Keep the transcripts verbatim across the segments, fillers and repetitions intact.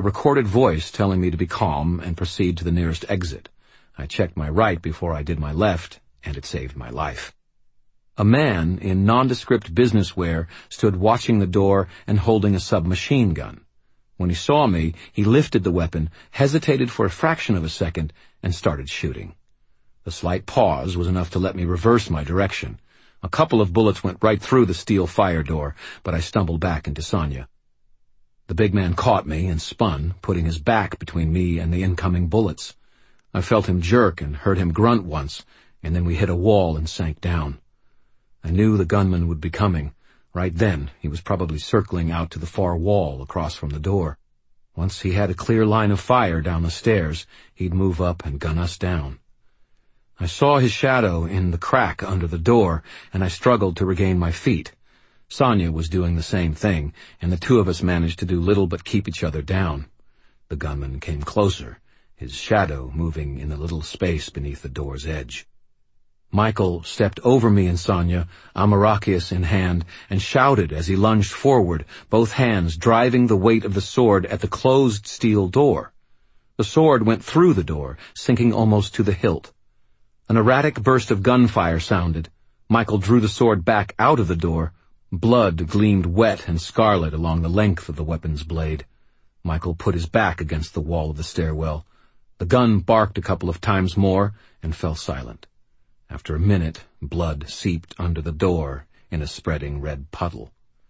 recorded voice telling me to be calm and proceed to the nearest exit. I checked my right before I did my left, and it saved my life. A man in nondescript business wear stood watching the door and holding a submachine gun. When he saw me, he lifted the weapon, hesitated for a fraction of a second, and started shooting. The slight pause was enough to let me reverse my direction. A couple of bullets went right through the steel fire door, but I stumbled back into Sonia. The big man caught me and spun, putting his back between me and the incoming bullets. I felt him jerk and heard him grunt once, and then we hit a wall and sank down. I knew the gunman would be coming. Right then, he was probably circling out to the far wall across from the door. Once he had a clear line of fire down the stairs, he'd move up and gun us down. I saw his shadow in the crack under the door, and I struggled to regain my feet. Sonia was doing the same thing, and the two of us managed to do little but keep each other down. The gunman came closer, his shadow moving in the little space beneath the door's edge. Michael stepped over me and Sonia, Amarachius in hand, and shouted as he lunged forward, both hands driving the weight of the sword at the closed steel door. The sword went through the door, sinking almost to the hilt. An erratic burst of gunfire sounded. Michael drew the sword back out of the door. Blood gleamed wet and scarlet along the length of the weapon's blade. Michael put his back against the wall of the stairwell. The gun barked a couple of times more and fell silent. After a minute, blood seeped under the door in a spreading red puddle.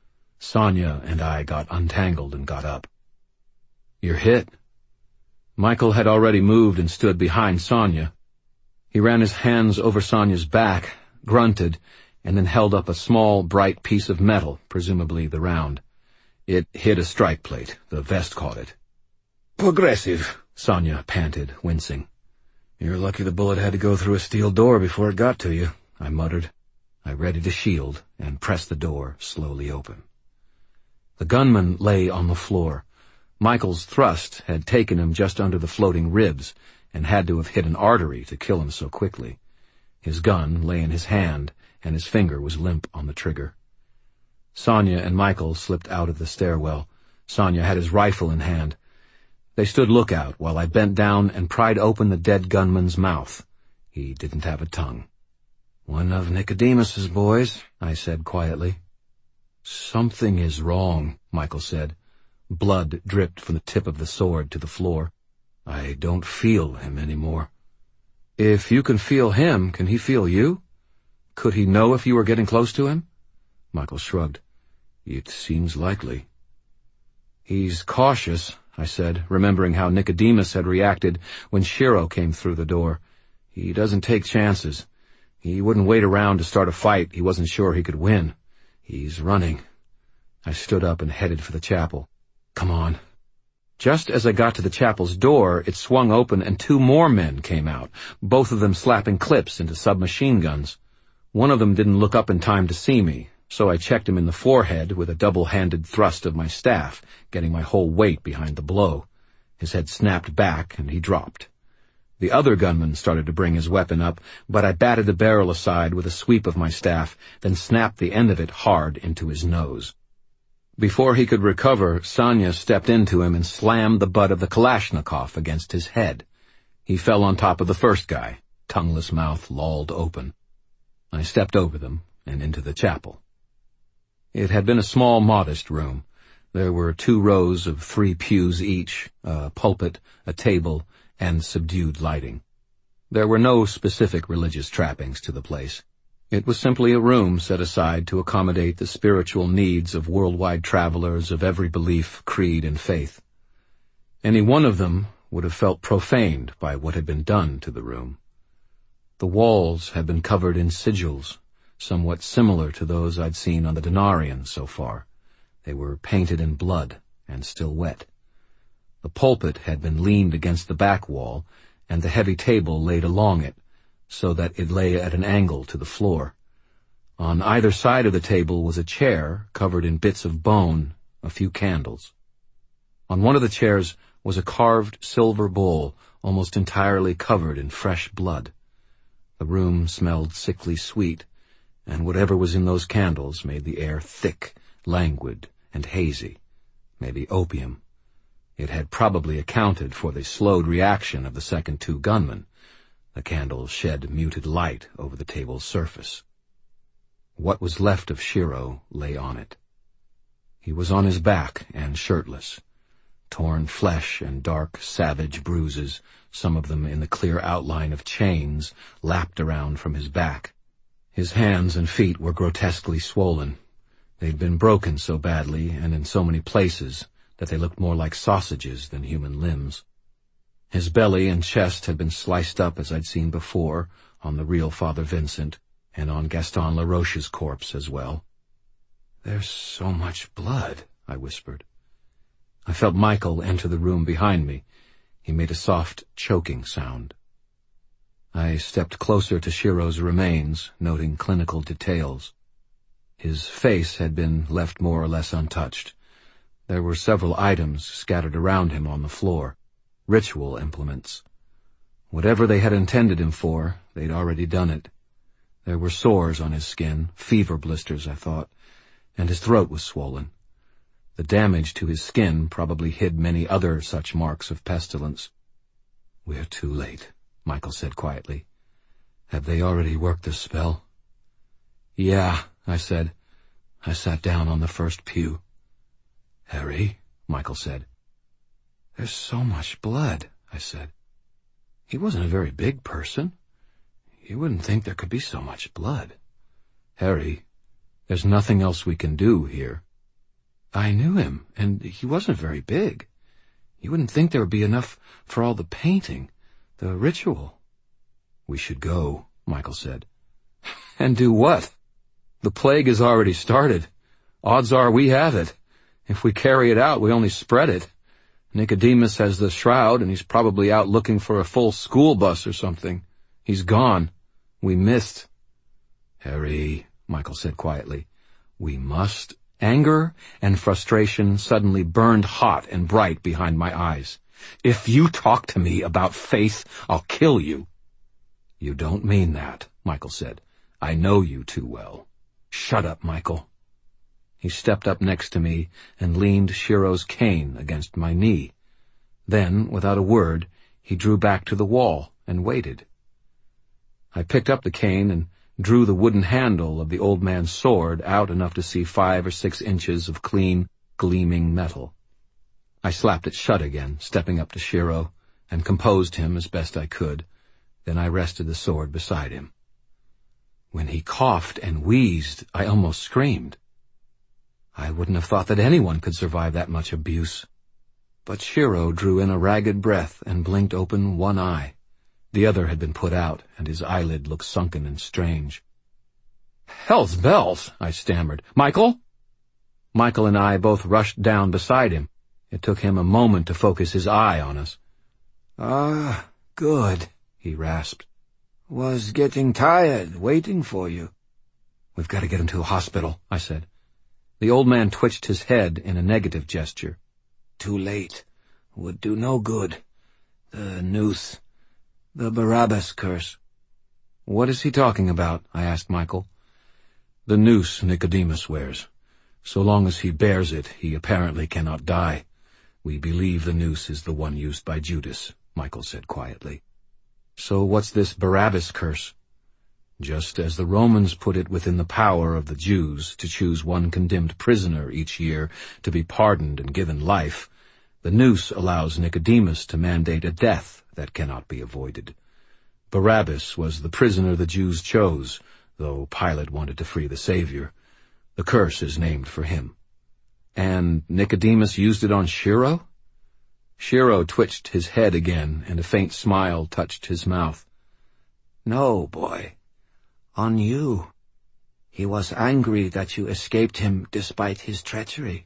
Sonia and I got untangled and got up. "You're hit." Michael had already moved and stood behind Sonia. He ran his hands over Sonia's back, grunted, and then held up a small, bright piece of metal, presumably the round. It hit a strike plate. The vest caught it. "Progressive," Sonia panted, wincing. "You're lucky the bullet had to go through a steel door before it got to you," I muttered. I readied a shield and pressed the door slowly open. The gunman lay on the floor. Michael's thrust had taken him just under the floating ribs and had to have hit an artery to kill him so quickly. His gun lay in his hand, and his finger was limp on the trigger. Sonia and Michael slipped out of the stairwell. Sonia had his rifle in hand. They stood lookout while I bent down and pried open the dead gunman's mouth. He didn't have a tongue. "One of Nicodemus's boys," I said quietly. "Something is wrong," Michael said. Blood dripped from the tip of the sword to the floor. "I don't feel him anymore." "If you can feel him, can he feel you? Could he know if you were getting close to him?" Michael shrugged. "It seems likely." "He's cautious," I said, remembering how Nicodemus had reacted when Shiro came through the door. "He doesn't take chances. He wouldn't wait around to start a fight he wasn't sure he could win. He's running." I stood up and headed for the chapel. "Come on." Just as I got to the chapel's door, it swung open and two more men came out, both of them slapping clips into submachine guns. One of them didn't look up in time to see me, so I checked him in the forehead with a double-handed thrust of my staff, getting my whole weight behind the blow. His head snapped back, and he dropped. The other gunman started to bring his weapon up, but I batted the barrel aside with a sweep of my staff, then snapped the end of it hard into his nose. Before he could recover, Sonia stepped into him and slammed the butt of the Kalashnikov against his head. He fell on top of the first guy, tongueless mouth lolled open. I stepped over them and into the chapel. It had been a small, modest room. There were two rows of three pews each, a pulpit, a table, and subdued lighting. There were no specific religious trappings to the place. It was simply a room set aside to accommodate the spiritual needs of worldwide travelers of every belief, creed, and faith. Any one of them would have felt profaned by what had been done to the room. The walls had been covered in sigils, somewhat similar to those I'd seen on the Denarian so far. They were painted in blood and still wet. The pulpit had been leaned against the back wall, and the heavy table laid along it, so that it lay at an angle to the floor. On either side of the table was a chair covered in bits of bone, a few candles. On one of the chairs was a carved silver bowl, almost entirely covered in fresh blood. The room smelled sickly sweet, and whatever was in those candles made the air thick, languid, and hazy, maybe opium. It had probably accounted for the slowed reaction of the second two gunmen. The candle shed muted light over the table's surface. What was left of Shiro lay on it. He was on his back and shirtless. Torn flesh and dark, savage bruises, some of them in the clear outline of chains, lapped around from his back. His hands and feet were grotesquely swollen. They'd been broken so badly and in so many places that they looked more like sausages than human limbs. His belly and chest had been sliced up as I'd seen before, on the real Father Vincent, and on Gaston Laroche's corpse as well. "There's so much blood," I whispered. I felt Michael enter the room behind me. He made a soft, choking sound. I stepped closer to Shiro's remains, noting clinical details. His face had been left more or less untouched. There were several items scattered around him on the floor, ritual implements. Whatever they had intended him for, they'd already done it. There were sores on his skin, fever blisters, I thought, and his throat was swollen. The damage to his skin probably hid many other such marks of pestilence. "We're too late," Michael said quietly. "Have they already worked the spell?" "Yeah," I said. I sat down on the first pew. "Harry," Michael said. "There's so much blood," I said. "He wasn't a very big person. You wouldn't think there could be so much blood." "Harry, there's nothing else we can do here." "I knew him, and he wasn't very big. You wouldn't think there would be enough for all the painting, the ritual." "We should go," Michael said. "And do what? The plague has already started. Odds are we have it. If we carry it out, we only spread it. Nicodemus has the shroud, and he's probably out looking for a full school bus or something. He's gone. We missed." "Harry," Michael said quietly, "we must—" Anger and frustration suddenly burned hot and bright behind my eyes. "If you talk to me about faith, I'll kill you." "You don't mean that," Michael said. "I know you too well." "Shut up, Michael." He stepped up next to me and leaned Shiro's cane against my knee. Then, without a word, he drew back to the wall and waited. I picked up the cane and drew the wooden handle of the old man's sword out enough to see five or six inches of clean, gleaming metal. I slapped it shut again, stepping up to Shiro, and composed him as best I could. Then I rested the sword beside him. When he coughed and wheezed, I almost screamed. I wouldn't have thought that anyone could survive that much abuse. But Shiro drew in a ragged breath and blinked open one eye. The other had been put out, and his eyelid looked sunken and strange. "Hell's bells!" I stammered. "Michael?" Michael and I both rushed down beside him. It took him a moment to focus his eye on us. "Ah, good," he rasped. "Was getting tired waiting for you." "We've got to get him to a hospital," I said. The old man twitched his head in a negative gesture. "Too late. Would do no good. The noose. The Barabbas curse." "What is he talking about?" I asked Michael. "The noose Nicodemus wears. So long as he bears it, he apparently cannot die. We believe the noose is the one used by Judas," Michael said quietly. "So what's this Barabbas curse?" "Just as the Romans put it within the power of the Jews to choose one condemned prisoner each year to be pardoned and given life, the noose allows Nicodemus to mandate a death that cannot be avoided. Barabbas was the prisoner the Jews chose, though Pilate wanted to free the Savior. The curse is named for him." "And Nicodemus used it on Shiro?" Shiro twitched his head again, and a faint smile touched his mouth. "No, boy. On you. He was angry that you escaped him despite his treachery."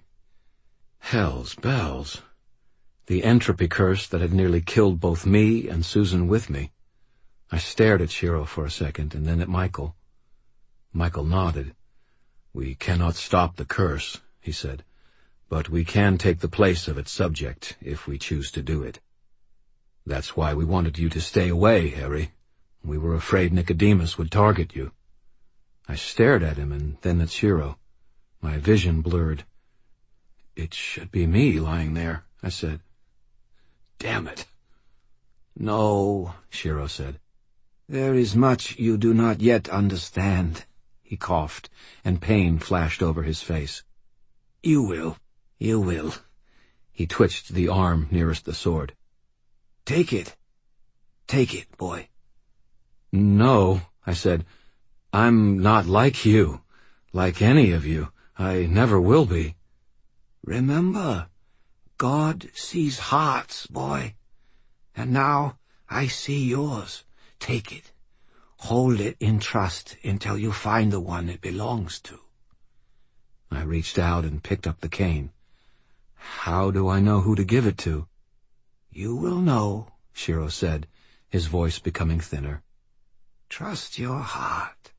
Hell's bells. The entropy curse that had nearly killed both me and Susan with me. I stared at Shiro for a second, and then at Michael. Michael nodded. "We cannot stop the curse," he said, "but we can take the place of its subject if we choose to do it. That's why we wanted you to stay away, Harry. We were afraid Nicodemus would target you." I stared at him and then at Shiro. My vision blurred. "It should be me lying there," I said. Damn it. No, Shiro said. There is much you do not yet understand. He coughed, and pain flashed over his face. You will. You will. He twitched the arm nearest the sword. Take it. Take it, boy. No, I said. I'm not like you. Like any of you. I never will be. Remember, God sees hearts, boy. And now I see yours. Take it. Hold it in trust until you find the one it belongs to. I reached out and picked up the cane. How do I know who to give it to? You will know, Shiro said, his voice becoming thinner. Trust your heart.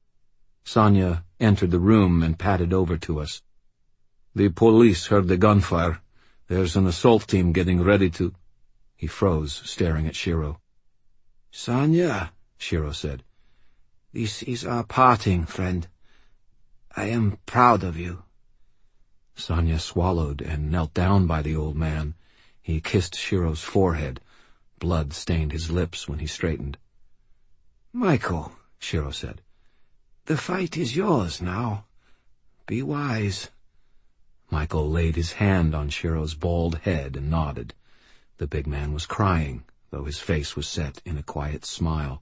Sonia entered the room and padded over to us. The police heard the gunfire. There's an assault team getting ready to... He froze, staring at Shiro. Sonia, Shiro said, this is our parting, friend. I am proud of you. Sonia swallowed and knelt down by the old man. He kissed Shiro's forehead. Blood stained his lips when he straightened. Michael, Shiro said, the fight is yours now. Be wise. Michael laid his hand on Shiro's bald head and nodded. The big man was crying, though his face was set in a quiet smile.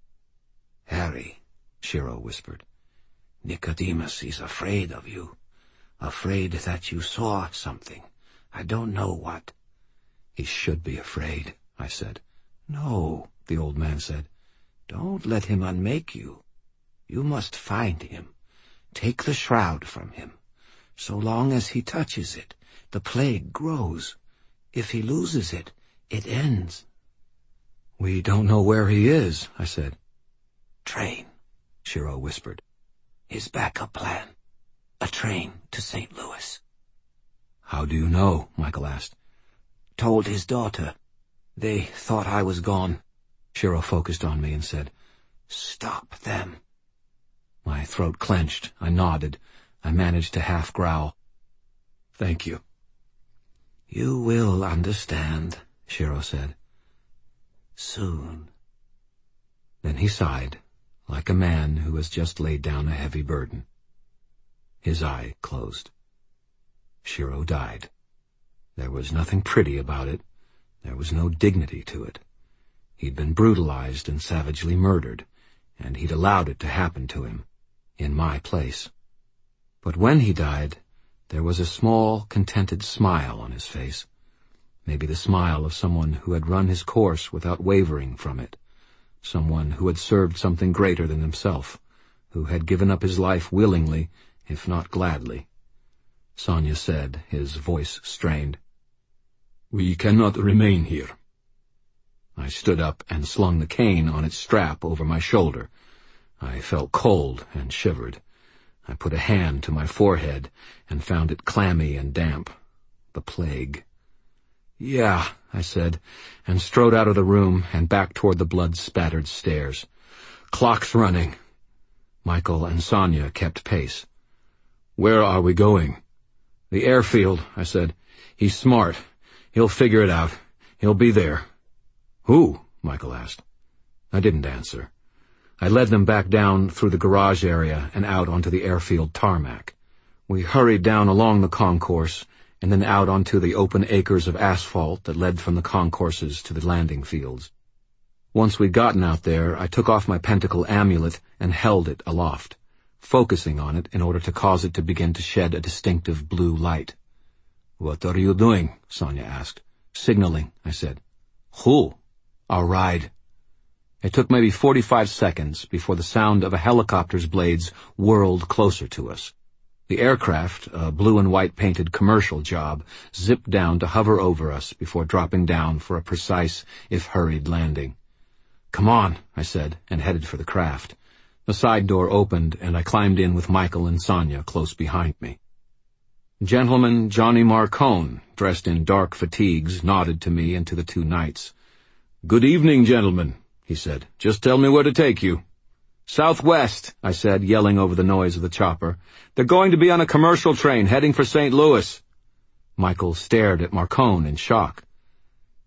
Harry, Shiro whispered, Nicodemus is afraid of you. Afraid that you saw something. I don't know what. He should be afraid, I said. No, the old man said. Don't let him unmake you. You must find him. Take the shroud from him. So long as he touches it, the plague grows. If he loses it, it ends. We don't know where he is, I said. Train, Shiro whispered. His backup plan. A train to Saint Louis. How do you know? Michael asked. Told his daughter. They thought I was gone. Shiro focused on me and said, Stop them. My throat clenched. I nodded. I managed to half growl. Thank you. You will understand, Shiro said. Soon. Then he sighed, like a man who has just laid down a heavy burden. His eye closed. Shiro died. There was nothing pretty about it. There was no dignity to it. He'd been brutalized and savagely murdered, and he'd allowed it to happen to him, in my place. But when he died, there was a small, contented smile on his face. Maybe the smile of someone who had run his course without wavering from it. Someone who had served something greater than himself, who had given up his life willingly, if not gladly. Sonia said, his voice strained. We cannot remain here. I stood up and slung the cane on its strap over my shoulder. I felt cold and shivered. I put a hand to my forehead and found it clammy and damp. The plague. Yeah, I said, and strode out of the room and back toward the blood-spattered stairs. Clock's running. Michael and Sonia kept pace. Where are we going? The airfield, I said. He's smart. He'll figure it out. He'll be there. Who? Michael asked. I didn't answer. I led them back down through the garage area and out onto the airfield tarmac. We hurried down along the concourse and then out onto the open acres of asphalt that led from the concourses to the landing fields. Once we'd gotten out there, I took off my pentacle amulet and held it aloft, focusing on it in order to cause it to begin to shed a distinctive blue light. What are you doing? Sonia asked. Signaling, I said. Who? Our ride. It took maybe forty-five seconds before the sound of a helicopter's blades whirled closer to us. The aircraft, a blue and white painted commercial job, zipped down to hover over us before dropping down for a precise, if hurried, landing. Come on, I said, and headed for the craft. The side door opened, and I climbed in with Michael and Sonia close behind me. Gentleman Johnny Marcone, dressed in dark fatigues, nodded to me and to the two knights. Good evening, gentlemen, he said. Just tell me where to take you. Southwest, I said, yelling over the noise of the chopper. They're going to be on a commercial train heading for Saint Louis. Michael stared at Marcone in shock.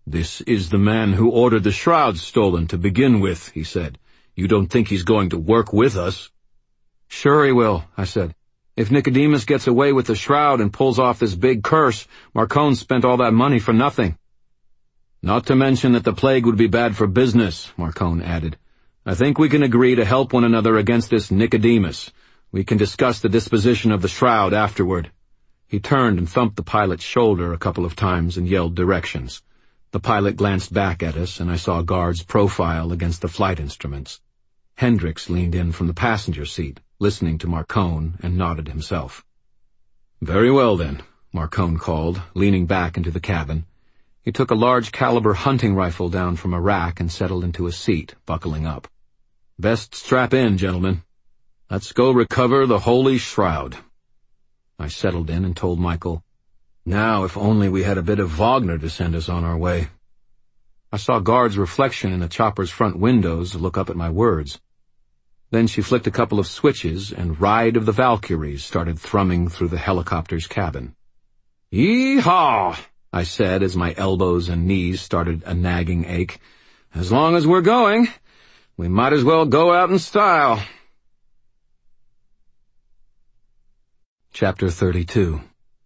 "This is the man who ordered the shroud stolen to begin with," he said. "You don't think he's going to work with us?" "Sure he will," I said. "If Nicodemus gets away with the shroud and pulls off this big curse, Marcone spent all that money for nothing." "Not to mention that the plague would be bad for business," Marcone added. "I think we can agree to help one another against this Nicodemus. We can discuss the disposition of the shroud afterward." He turned and thumped the pilot's shoulder a couple of times and yelled directions. The pilot glanced back at us, and I saw Guard's profile against the flight instruments. Hendricks leaned in from the passenger seat, listening to Marcone, and nodded himself. "Very well, then," Marcone called, leaning back into the cabin. He took a large-caliber hunting rifle down from a rack and settled into a seat, buckling up. "Best strap in, gentlemen. Let's go recover the Holy Shroud." I settled in and told Michael, "Now, if only we had a bit of Wagner to send us on our way." I saw Guard's reflection in the chopper's front windows look up at my words. Then she flicked a couple of switches, and Ride of the Valkyries started thrumming through the helicopter's cabin. "Yee-haw!" I said as my elbows and knees started a nagging ache. "As long as we're going, we might as well go out in style." Chapter thirty-two.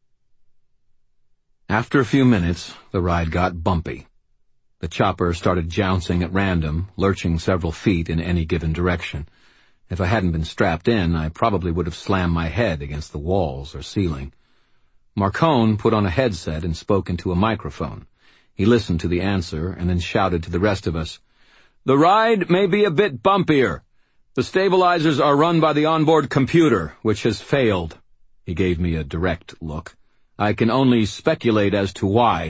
After a few minutes, the ride got bumpy. The chopper started jouncing at random, lurching several feet in any given direction. If I hadn't been strapped in, I probably would have slammed my head against the walls or ceiling. Marcone put on a headset and spoke into a microphone. He listened to the answer and then shouted to the rest of us, "The ride may be a bit bumpier. The stabilizers are run by the onboard computer, which has failed." He gave me a direct look. "I can only speculate as to why."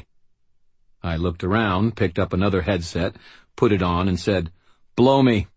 I looked around, picked up another headset, put it on, and said, "Blow me."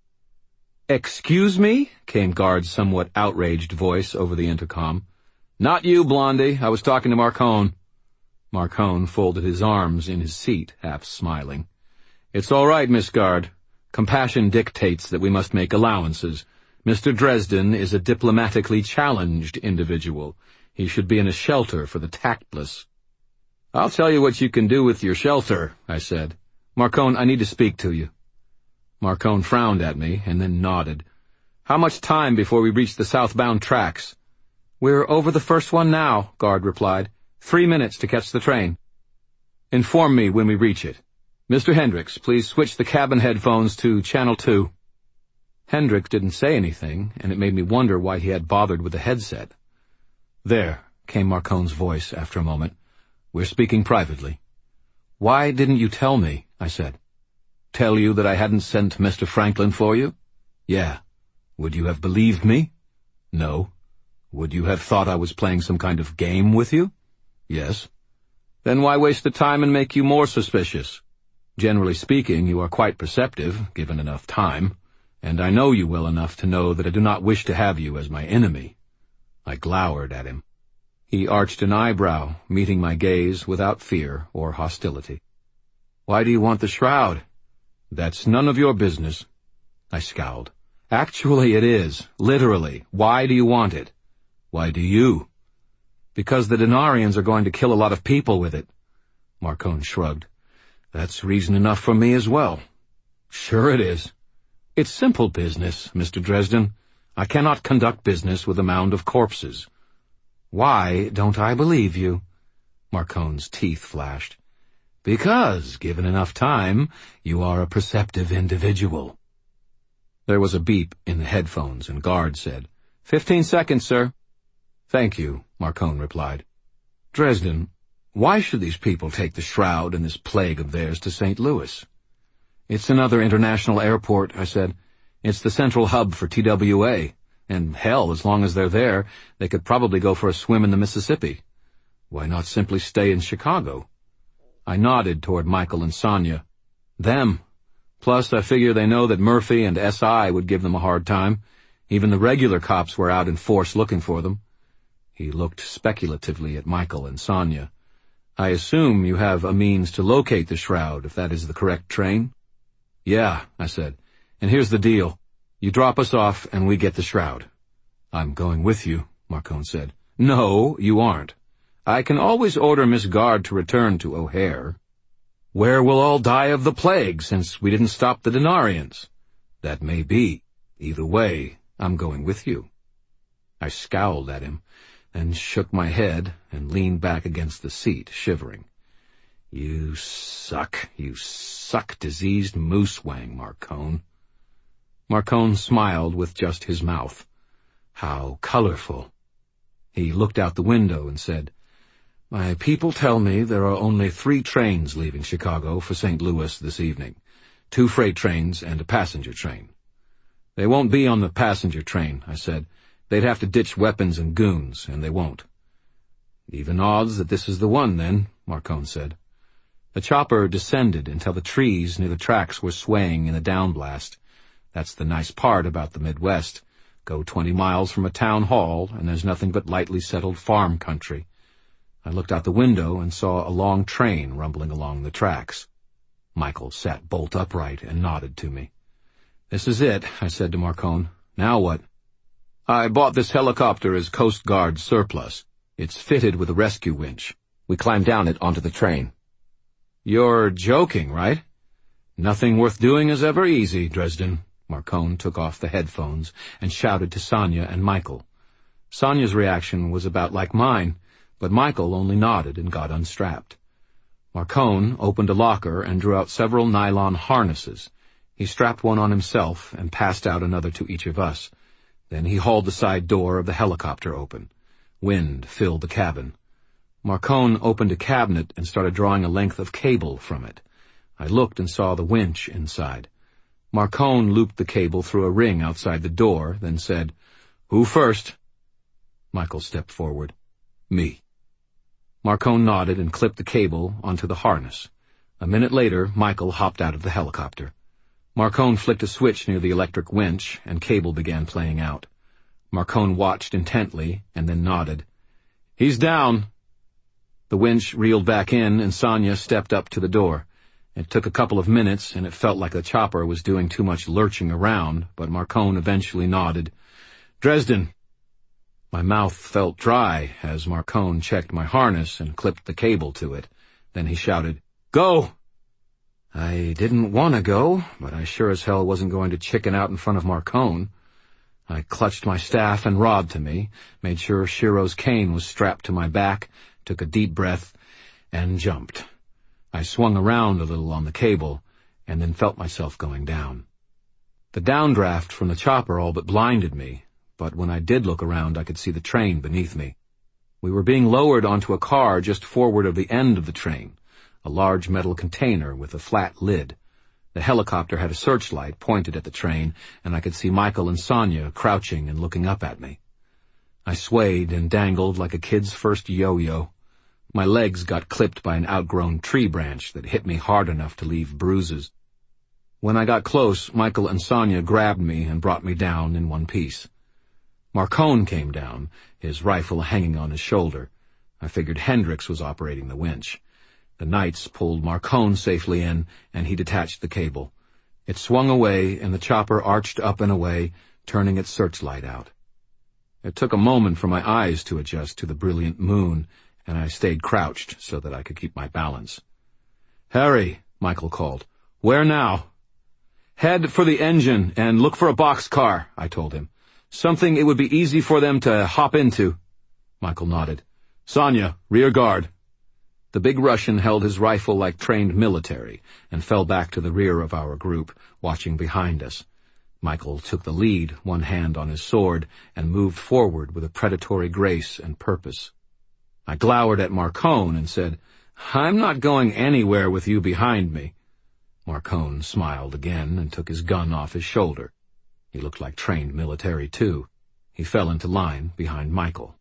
"Excuse me?" came Guard's somewhat outraged voice over the intercom. "Not you, Blondie. I was talking to Marcone." Marcone folded his arms in his seat, half smiling. "It's all right, Miss Guard. Compassion dictates that we must make allowances. Mister Dresden is a diplomatically challenged individual. He should be in a shelter for the tactless." "I'll tell you what you can do with your shelter," I said. "Marcone, I need to speak to you." Marcone frowned at me and then nodded. "How much time before we reach the southbound tracks?" "We're over the first one now," Guard replied. "Three minutes to catch the train." "Inform me when we reach it. Mister Hendricks, please switch the cabin headphones to channel two." Hendricks didn't say anything, and it made me wonder why he had bothered with the headset. "There," came Marcone's voice after a moment. "We're speaking privately." "Why didn't you tell me?" I said. "Tell you that I hadn't sent Mister Franklin for you?" "Yeah. Would you have believed me?" "No." "Would you have thought I was playing some kind of game with you?" "Yes." "Then why waste the time and make you more suspicious? Generally speaking, you are quite perceptive, given enough time, and I know you well enough to know that I do not wish to have you as my enemy." I glowered at him. He arched an eyebrow, meeting my gaze without fear or hostility. "Why do you want the shroud?" "That's none of your business." I scowled. "Actually, it is. Literally. Why do you want it?" "Why do you?" "Because the Denarians are going to kill a lot of people with it." Marcone shrugged. "That's reason enough for me as well." "Sure it is. It's simple business, Mister Dresden. I cannot conduct business with a mound of corpses." "Why don't I believe you?" Marcone's teeth flashed. "Because, given enough time, you are a perceptive individual." There was a beep in the headphones, and Guard said, Fifteen seconds, sir." "Thank you," Marcone replied. "Dresden, why should these people take the shroud and this plague of theirs to Saint Louis?" "It's another international airport," I said. "It's the central hub for T W A. And hell, as long as they're there, they could probably go for a swim in the Mississippi. Why not simply stay in Chicago?" I nodded toward Michael and Sonia. "Them. Plus, I figure they know that Murphy and S I would give them a hard time. Even the regular cops were out in force looking for them." He looked speculatively at Michael and Sonia. "I assume you have a means to locate the shroud, if that is the correct train?" "Yeah," I said. "And here's the deal. You drop us off, and we get the shroud." "I'm going with you," Marcone said. "No, you aren't. I can always order Miss Guard to return to O'Hare." Where we'll all die of the plague, since we didn't stop the Denarians. That may be. Either way, I'm going with you. I scowled at him, then shook my head and leaned back against the seat, shivering. You suck, you suck, diseased moose-wang, Marcone. Marcone smiled with just his mouth. How colorful. He looked out the window and said, My people tell me there are only three trains leaving Chicago for Saint Louis this evening. Two freight trains and a passenger train. They won't be on the passenger train, I said. They'd have to ditch weapons and goons, and they won't. Even odds that this is the one, then, Marcone said. The chopper descended until the trees near the tracks were swaying in the downblast. That's the nice part about the Midwest. Go twenty miles from a town hall, and there's nothing but lightly settled farm country. I looked out the window and saw a long train rumbling along the tracks. Michael sat bolt upright and nodded to me. This is it, I said to Marcone. Now what? I bought this helicopter as Coast Guard surplus. It's fitted with a rescue winch. We climbed down it onto the train. You're joking, right? Nothing worth doing is ever easy, Dresden. Marcone took off the headphones and shouted to Sonia and Michael. Sonia's reaction was about like mine, but Michael only nodded and got unstrapped. Marcone opened a locker and drew out several nylon harnesses. He strapped one on himself and passed out another to each of us. Then he hauled the side door of the helicopter open. Wind filled the cabin. Marcone opened a cabinet and started drawing a length of cable from it. I looked and saw the winch inside. Marcone looped the cable through a ring outside the door, then said, Who first? Michael stepped forward. Me. Marcone nodded and clipped the cable onto the harness. A minute later, Michael hopped out of the helicopter. Marcone flicked a switch near the electric winch, and cable began playing out. Marcone watched intently, and then nodded. He's down. The winch reeled back in, and Sonia stepped up to the door. It took a couple of minutes, and it felt like the chopper was doing too much lurching around, but Marcone eventually nodded. Dresden. My mouth felt dry as Marcone checked my harness and clipped the cable to it. Then he shouted, Go! I didn't want to go, but I sure as hell wasn't going to chicken out in front of Marcone. I clutched my staff and rod to me, made sure Shiro's cane was strapped to my back, took a deep breath, and jumped. I swung around a little on the cable, and then felt myself going down. The downdraft from the chopper all but blinded me, but when I did look around I could see the train beneath me. We were being lowered onto a car just forward of the end of the train, a large metal container with a flat lid. The helicopter had a searchlight pointed at the train, and I could see Michael and Sonia crouching and looking up at me. I swayed and dangled like a kid's first yo-yo. My legs got clipped by an outgrown tree branch that hit me hard enough to leave bruises. When I got close, Michael and Sonia grabbed me and brought me down in one piece. Marcone came down, his rifle hanging on his shoulder. I figured Hendricks was operating the winch. The Knights pulled Marcone safely in, and he detached the cable. It swung away, and the chopper arched up and away, turning its searchlight out. It took a moment for my eyes to adjust to the brilliant moon, and I stayed crouched so that I could keep my balance. Harry, Michael called. Where now? Head for the engine and look for a boxcar, I told him. Something it would be easy for them to hop into. Michael nodded. Sonia, rear guard. The big Russian held his rifle like trained military and fell back to the rear of our group, watching behind us. Michael took the lead, one hand on his sword, and moved forward with a predatory grace and purpose. I glowered at Marcone and said, I'm not going anywhere with you behind me. Marcone smiled again and took his gun off his shoulder. He looked like trained military, too. He fell into line behind Michael.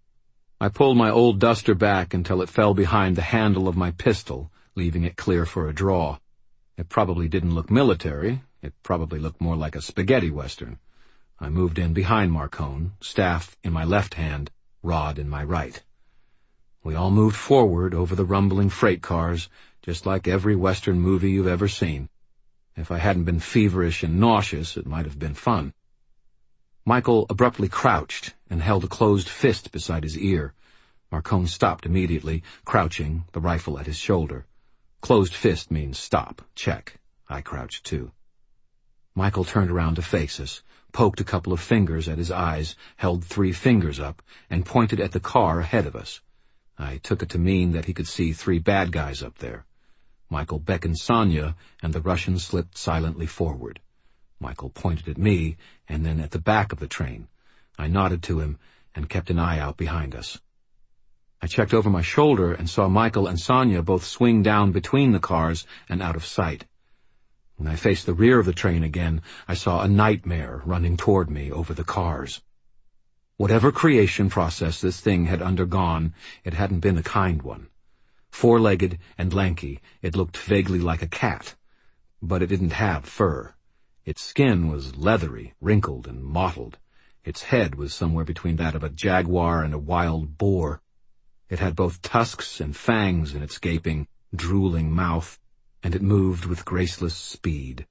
I pulled my old duster back until it fell behind the handle of my pistol, leaving it clear for a draw. It probably didn't look military. It probably looked more like a spaghetti western. I moved in behind Marcone, staff in my left hand, rod in my right. We all moved forward over the rumbling freight cars, just like every western movie you've ever seen. If I hadn't been feverish and nauseous, it might have been fun. Michael abruptly crouched and held a closed fist beside his ear. Marcone stopped immediately, crouching, the rifle at his shoulder. Closed fist means stop. Check. I crouched too. Michael turned around to face us, poked a couple of fingers at his eyes, held three fingers up, and pointed at the car ahead of us. I took it to mean that he could see three bad guys up there. Michael beckoned Sonya, and the Russian slipped silently forward. Michael pointed at me, and then at the back of the train. I nodded to him, and kept an eye out behind us. I checked over my shoulder and saw Michael and Sonya both swing down between the cars and out of sight. When I faced the rear of the train again, I saw a nightmare running toward me over the cars. Whatever creation process this thing had undergone, it hadn't been a kind one. Four-legged and lanky, it looked vaguely like a cat, but it didn't have fur. Its skin was leathery, wrinkled, and mottled. Its head was somewhere between that of a jaguar and a wild boar. It had both tusks and fangs in its gaping, drooling mouth, and it moved with graceless speed.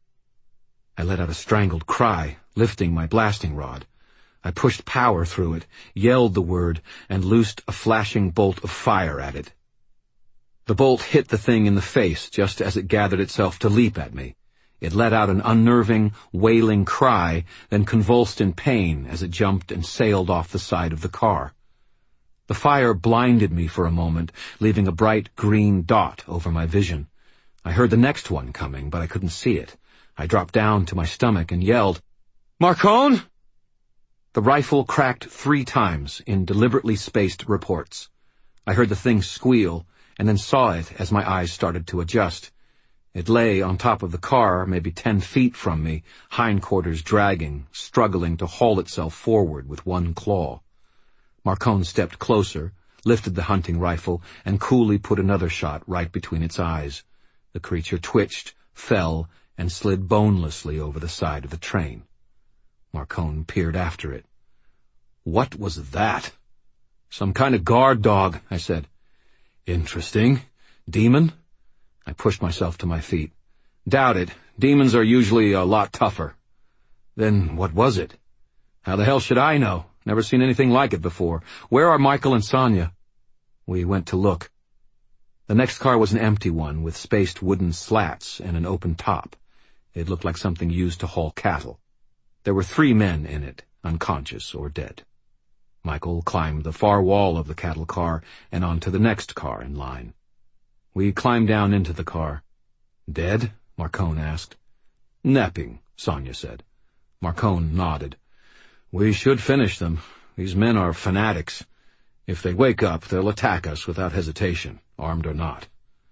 I let out a strangled cry, lifting my blasting rod. I pushed power through it, yelled the word, and loosed a flashing bolt of fire at it. The bolt hit the thing in the face just as it gathered itself to leap at me. It let out an unnerving, wailing cry, then convulsed in pain as it jumped and sailed off the side of the car. The fire blinded me for a moment, leaving a bright green dot over my vision. I heard the next one coming, but I couldn't see it. I dropped down to my stomach and yelled, "Marcone!" The rifle cracked three times in deliberately spaced reports. I heard the thing squeal, and then saw it as my eyes started to adjust. It lay on top of the car, maybe ten feet from me, hindquarters dragging, struggling to haul itself forward with one claw. Marcone stepped closer, lifted the hunting rifle, and coolly put another shot right between its eyes. The creature twitched, fell, and slid bonelessly over the side of the train. Marcone peered after it. "What was that?" "Some kind of guard dog," I said. "Interesting. Demon?" I pushed myself to my feet. "Doubt it. Demons are usually a lot tougher." "Then what was it?" "How the hell should I know? Never seen anything like it before. Where are Michael and Sonya?" We went to look. The next car was an empty one with spaced wooden slats and an open top. It looked like something used to haul cattle. There were three men in it, unconscious or dead. Michael climbed the far wall of the cattle car and onto the next car in line. We climbed down into the car. "Dead?" Marcone asked. "Napping," Sonya said. Marcone nodded. "We should finish them. These men are fanatics. If they wake up, they'll attack us without hesitation, armed or not."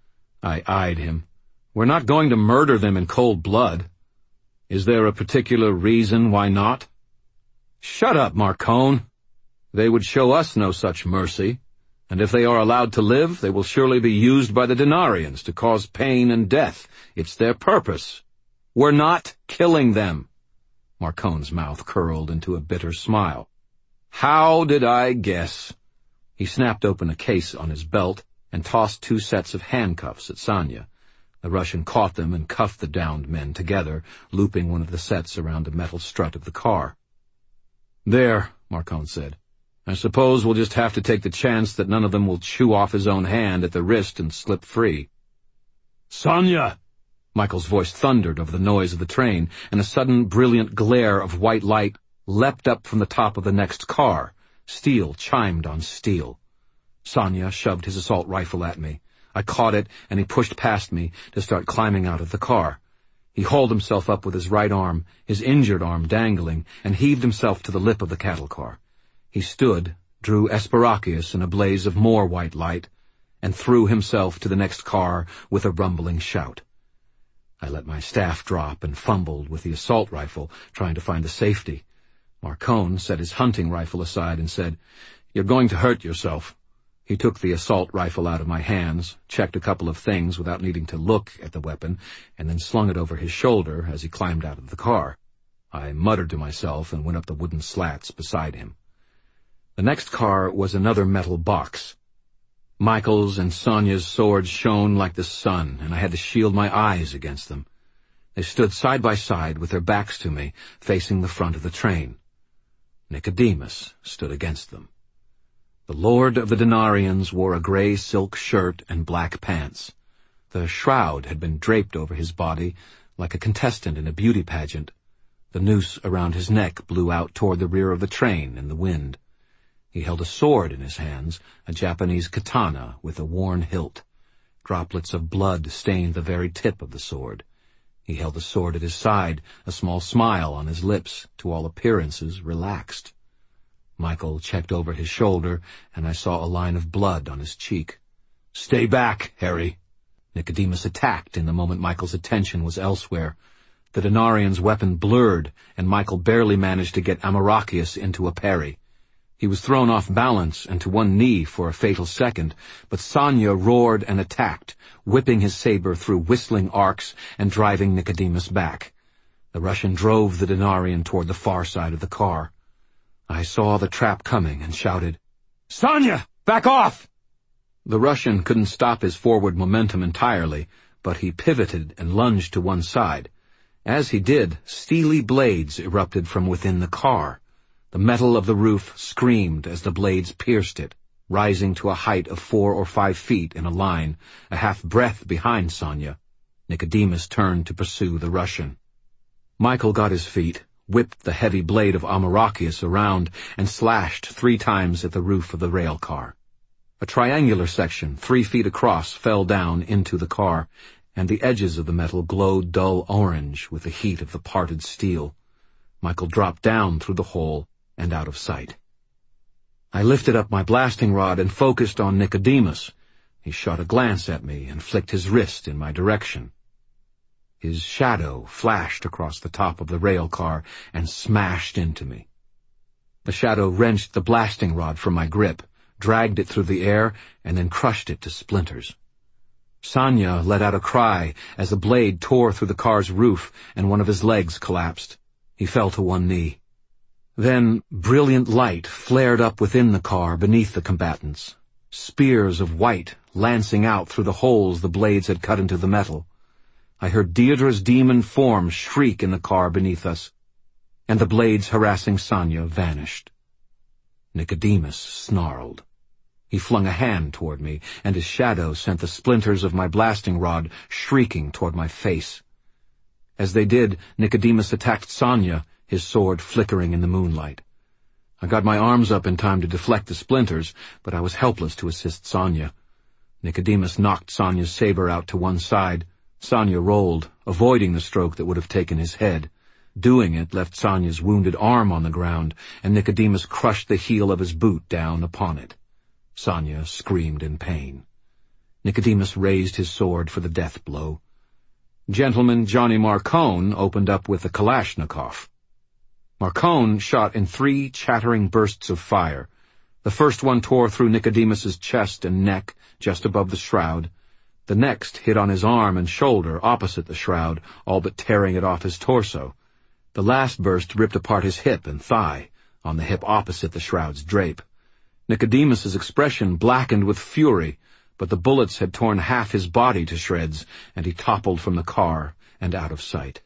I eyed him. "We're not going to murder them in cold blood. Is there a particular reason why not?" "Shut up, Marcone. They would show us no such mercy, and if they are allowed to live, they will surely be used by the Denarians to cause pain and death. It's their purpose. We're not killing them." Marcone's mouth curled into a bitter smile. "How did I guess?" He snapped open a case on his belt and tossed two sets of handcuffs at Sonya. The Russian caught them and cuffed the downed men together, looping one of the sets around the metal strut of the car. "There," Marcone said. "I suppose we'll just have to take the chance that none of them will chew off his own hand at the wrist and slip free." "Sonya!" Michael's voice thundered over the noise of the train, and a sudden brilliant glare of white light leapt up from the top of the next car. Steel chimed on steel. Sonya shoved his assault rifle at me. I caught it, and he pushed past me to start climbing out of the car. He hauled himself up with his right arm, his injured arm dangling, and heaved himself to the lip of the cattle car. He stood, drew Esperachius in a blaze of more white light, and threw himself to the next car with a rumbling shout. I let my staff drop and fumbled with the assault rifle, trying to find the safety. Marcone set his hunting rifle aside and said, "You're going to hurt yourself." He took the assault rifle out of my hands, checked a couple of things without needing to look at the weapon, and then slung it over his shoulder as he climbed out of the car. I muttered to myself and went up the wooden slats beside him. The next car was another metal box. Michael's and Sonya's swords shone like the sun, and I had to shield my eyes against them. They stood side by side with their backs to me, facing the front of the train. Nicodemus stood against them. The Lord of the Denarians wore a gray silk shirt and black pants. The shroud had been draped over his body like a contestant in a beauty pageant. The noose around his neck blew out toward the rear of the train in the wind. He held a sword in his hands, a Japanese katana with a worn hilt. Droplets of blood stained the very tip of the sword. He held the sword at his side, a small smile on his lips, to all appearances relaxed. Michael checked over his shoulder, and I saw a line of blood on his cheek. "Stay back, Harry." Nicodemus attacked in the moment Michael's attention was elsewhere. The Denarian's weapon blurred, and Michael barely managed to get Amarachius into a parry. He was thrown off balance and to one knee for a fatal second, but Sanya roared and attacked, whipping his saber through whistling arcs and driving Nicodemus back. The Russian drove the Denarian toward the far side of the car. I saw the trap coming and shouted, "Sanya, back off!" The Russian couldn't stop his forward momentum entirely, but he pivoted and lunged to one side. As he did, steely blades erupted from within the car. The metal of the roof screamed as the blades pierced it, rising to a height of four or five feet in a line, a half breadth behind Sanya. Nicodemus turned to pursue the Russian. Michael got his feet, whipped the heavy blade of Amarachius around, and slashed three times at the roof of the rail car. A triangular section, three feet across, fell down into the car, and the edges of the metal glowed dull orange with the heat of the parted steel. Michael dropped down through the hole and out of sight. I lifted up my blasting rod and focused on Nicodemus. He shot a glance at me and flicked his wrist in my direction. His shadow flashed across the top of the rail car and smashed into me. The shadow wrenched the blasting rod from my grip, dragged it through the air, and then crushed it to splinters. Sanya let out a cry as the blade tore through the car's roof and one of his legs collapsed. He fell to one knee. Then brilliant light flared up within the car beneath the combatants, spears of white lancing out through the holes the blades had cut into the metal. I heard Deirdre's demon form shriek in the car beneath us, and the blades harassing Sanya vanished. Nicodemus snarled. He flung a hand toward me, and his shadow sent the splinters of my blasting rod shrieking toward my face. As they did, Nicodemus attacked Sanya, his sword flickering in the moonlight. I got my arms up in time to deflect the splinters, but I was helpless to assist Sanya. Nicodemus knocked Sanya's saber out to one side. Sanya rolled, avoiding the stroke that would have taken his head. Doing it left Sanya's wounded arm on the ground, and Nicodemus crushed the heel of his boot down upon it. Sanya screamed in pain. Nicodemus raised his sword for the death blow. Gentleman Johnny Marcone opened up with a Kalashnikov. Marcone shot in three chattering bursts of fire. The first one tore through Nicodemus's chest and neck, just above the shroud. The next hit on his arm and shoulder opposite the shroud, all but tearing it off his torso. The last burst ripped apart his hip and thigh, on the hip opposite the shroud's drape. Nicodemus's expression blackened with fury, but the bullets had torn half his body to shreds, and he toppled from the car and out of sight.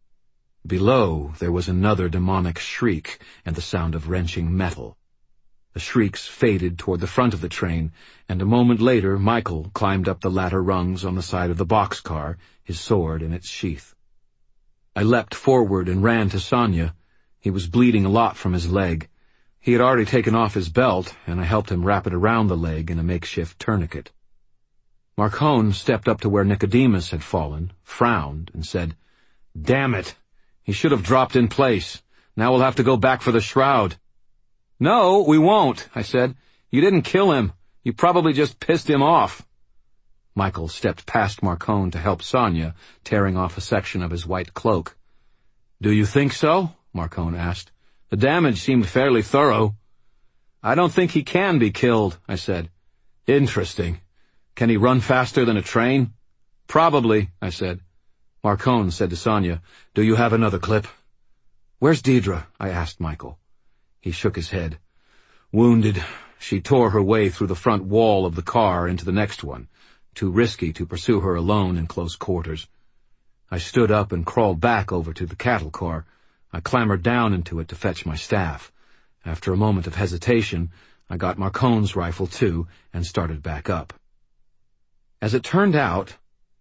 Below, there was another demonic shriek and the sound of wrenching metal. The shrieks faded toward the front of the train, and a moment later Michael climbed up the ladder rungs on the side of the boxcar, his sword in its sheath. I leapt forward and ran to Sanya. He was bleeding a lot from his leg. He had already taken off his belt, and I helped him wrap it around the leg in a makeshift tourniquet. Marcone stepped up to where Nicodemus had fallen, frowned, and said, "Damn it! He should have dropped in place. Now we'll have to go back for the shroud." "No, we won't," I said. "You didn't kill him. You probably just pissed him off." Michael stepped past Marcone to help Sanya, tearing off a section of his white cloak. "Do you think so?" Marcone asked. "The damage seemed fairly thorough." "I don't think he can be killed," I said. "Interesting. Can he run faster than a train?" "Probably," I said. Marcone said to Sanya, "Do you have another clip?" "Where's Deirdre?" I asked Michael. He shook his head. "Wounded. She tore her way through the front wall of the car into the next one. Too risky to pursue her alone in close quarters." I stood up and crawled back over to the cattle car. I clambered down into it to fetch my staff. After a moment of hesitation, I got Marcone's rifle too and started back up. As it turned out,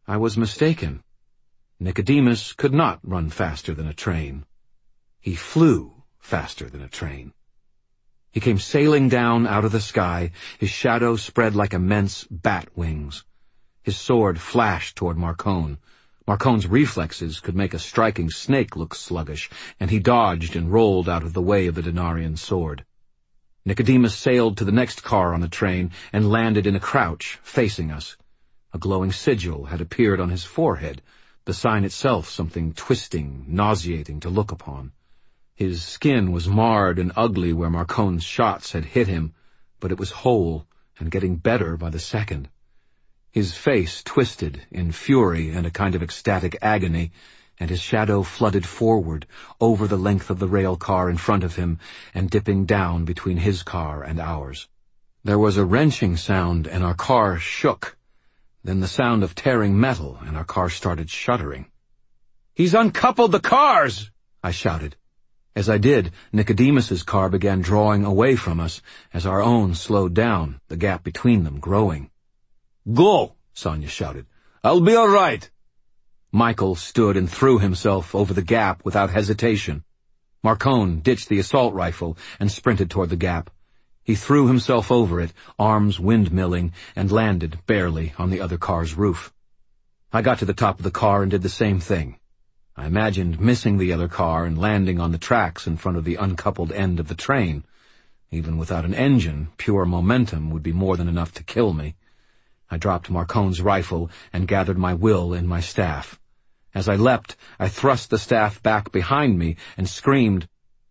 I was mistaken. Nicodemus could not run faster than a train. He flew faster than a train. He came sailing down out of the sky, his shadow spread like immense bat wings. His sword flashed toward Marcone. Marcone's reflexes could make a striking snake look sluggish, and he dodged and rolled out of the way of the Denarian's sword. Nicodemus sailed to the next car on the train and landed in a crouch, facing us. A glowing sigil had appeared on his forehead, the sign itself something twisting, nauseating to look upon. His skin was marred and ugly where Marcone's shots had hit him, but it was whole and getting better by the second. His face twisted in fury and a kind of ecstatic agony, and his shadow flooded forward over the length of the rail car in front of him and dipping down between his car and ours. There was a wrenching sound and our car shook. Then the sound of tearing metal, and our car started shuddering. "He's uncoupled the cars!" I shouted. As I did, Nicodemus's car began drawing away from us as our own slowed down, the gap between them growing. "Go!" Sonia shouted. "I'll be all right." Michael stood and threw himself over the gap without hesitation. Marcone ditched the assault rifle and sprinted toward the gap. He threw himself over it, arms windmilling, and landed, barely, on the other car's roof. I got to the top of the car and did the same thing. I imagined missing the other car and landing on the tracks in front of the uncoupled end of the train. Even without an engine, pure momentum would be more than enough to kill me. I dropped Marcone's rifle and gathered my will in my staff. As I leapt, I thrust the staff back behind me and screamed,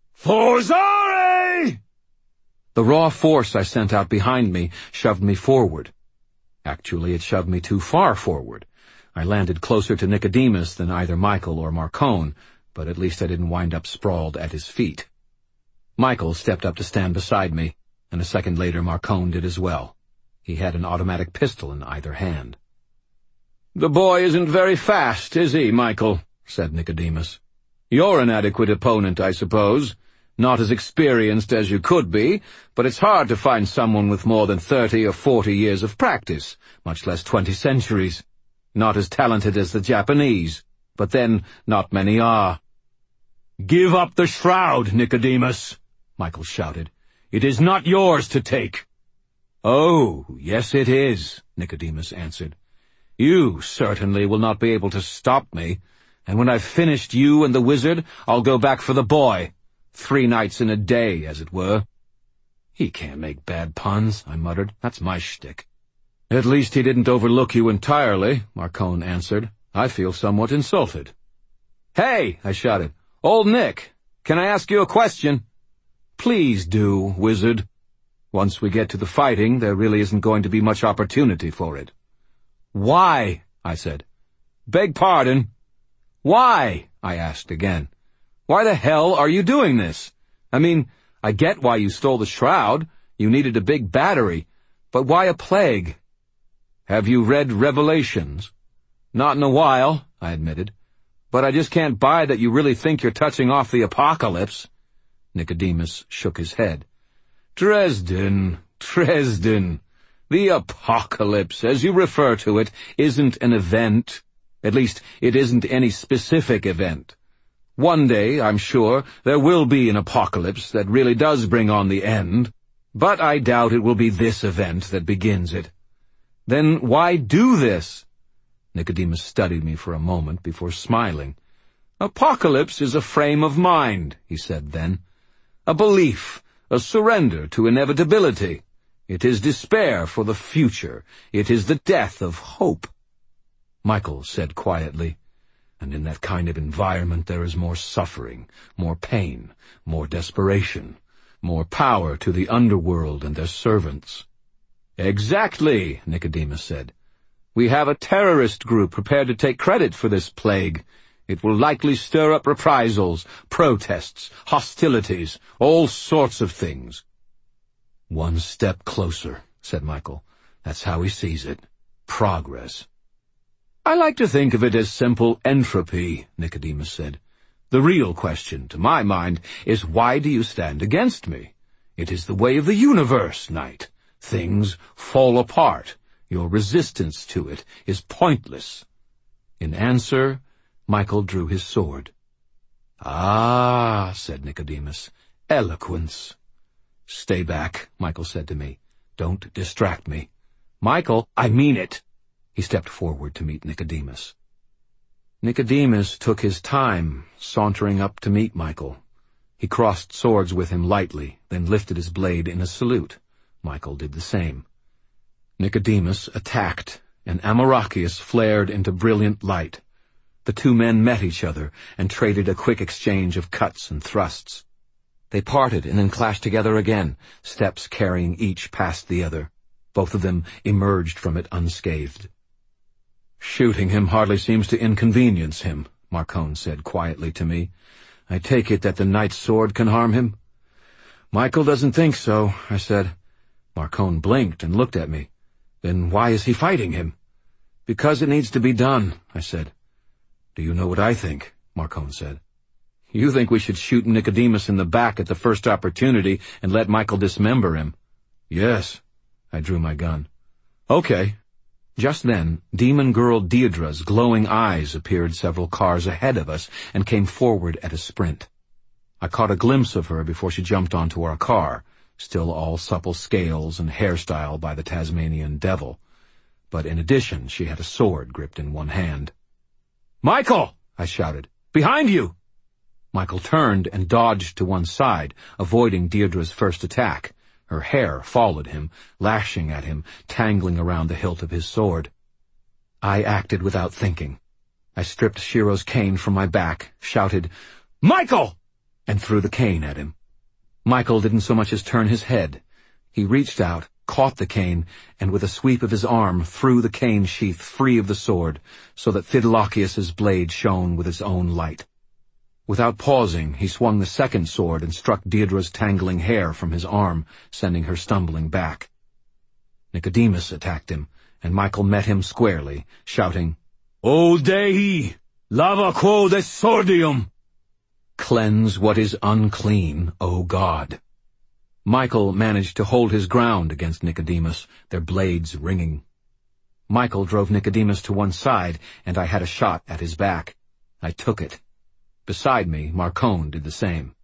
"Forzare!" The raw force I sent out behind me shoved me forward. Actually, it shoved me too far forward. I landed closer to Nicodemus than either Michael or Marcone, but at least I didn't wind up sprawled at his feet. Michael stepped up to stand beside me, and a second later Marcone did as well. He had an automatic pistol in either hand. "The boy isn't very fast, is he, Michael?" said Nicodemus. "You're an adequate opponent, I suppose. Not as experienced as you could be, but it's hard to find someone with more than thirty or forty years of practice, much less twenty centuries. Not as talented as the Japanese, but then not many are." "Give up the shroud, Nicodemus," Michael shouted. "It is not yours to take." "Oh, yes it is," Nicodemus answered. "You certainly will not be able to stop me, and when I've finished you and the wizard, I'll go back for the boy. Three nights in a day, as it were." "He can't make bad puns," I muttered. "That's my shtick." "At least he didn't overlook you entirely," Marcone answered. "I feel somewhat insulted." "Hey!" I shouted. "Old Nick, can I ask you a question?" "Please do, wizard. Once we get to the fighting, there really isn't going to be much opportunity for it." "Why?" I said. "Beg pardon?" "Why?" I asked again. "Why the hell are you doing this? I mean, I get why you stole the shroud. You needed a big battery. But why a plague?" "Have you read Revelations?" "Not in a while," I admitted. "But I just can't buy that you really think you're touching off the apocalypse." Nicodemus shook his head. "Dresden, Dresden. The apocalypse, as you refer to it, isn't an event. At least, it isn't any specific event. One day, I'm sure, there will be an apocalypse that really does bring on the end, but I doubt it will be this event that begins it. Then why do this?" Nicodemus studied me for a moment before smiling. "Apocalypse is a frame of mind," he said then. "A belief, a surrender to inevitability. It is despair for the future. It is the death of hope." Michael said quietly, "And in that kind of environment there is more suffering, more pain, more desperation, more power to the underworld and their servants." "Exactly," Nicodemus said. "We have a terrorist group prepared to take credit for this plague. It will likely stir up reprisals, protests, hostilities, all sorts of things." "One step closer," said Michael. "That's how he sees it. Progress." "I like to think of it as simple entropy," Nicodemus said. "The real question, to my mind, is why do you stand against me? It is the way of the universe, Knight. Things fall apart. Your resistance to it is pointless. In answer, Michael drew his sword. "Ah," said Nicodemus, "eloquence." "Stay back," Michael said to me. "Don't distract me." "Michael, I mean it." He stepped forward to meet Nicodemus. Nicodemus took his time, sauntering up to meet Michael. He crossed swords with him lightly, then lifted his blade in a salute. Michael did the same. Nicodemus attacked, and Amarachius flared into brilliant light. The two men met each other and traded a quick exchange of cuts and thrusts. They parted and then clashed together again, steps carrying each past the other. Both of them emerged from it unscathed. "Shooting him hardly seems to inconvenience him," Marcone said quietly to me. "I take it that the knight's sword can harm him?" "Michael doesn't think so," I said. Marcone blinked and looked at me. "Then why is he fighting him?" "Because it needs to be done," I said. "Do you know what I think?" Marcone said. "You think we should shoot Nicodemus in the back at the first opportunity and let Michael dismember him?" "Yes." I drew my gun. "Okay." Just then, demon girl Deirdre's glowing eyes appeared several cars ahead of us and came forward at a sprint. I caught a glimpse of her before she jumped onto our car, still all supple scales and hairstyle by the Tasmanian devil. But in addition, she had a sword gripped in one hand. "Michael!" I shouted. "Behind you!" Michael turned and dodged to one side, avoiding Deirdre's first attack. Her hair followed him, lashing at him, tangling around the hilt of his sword. I acted without thinking. I stripped Shiro's cane from my back, shouted, "Michael!" and threw the cane at him. Michael didn't so much as turn his head. He reached out, caught the cane, and with a sweep of his arm threw the cane sheath free of the sword, so that Phidilachius's blade shone with its own light. Without pausing, he swung the second sword and struck Deirdre's tangling hair from his arm, sending her stumbling back. Nicodemus attacked him, and Michael met him squarely, shouting, "O Dei, lava quo desordium!" Cleanse what is unclean, O God. Michael managed to hold his ground against Nicodemus, their blades ringing. Michael drove Nicodemus to one side, and I had a shot at his back. I took it. Beside me, Marcone did the same.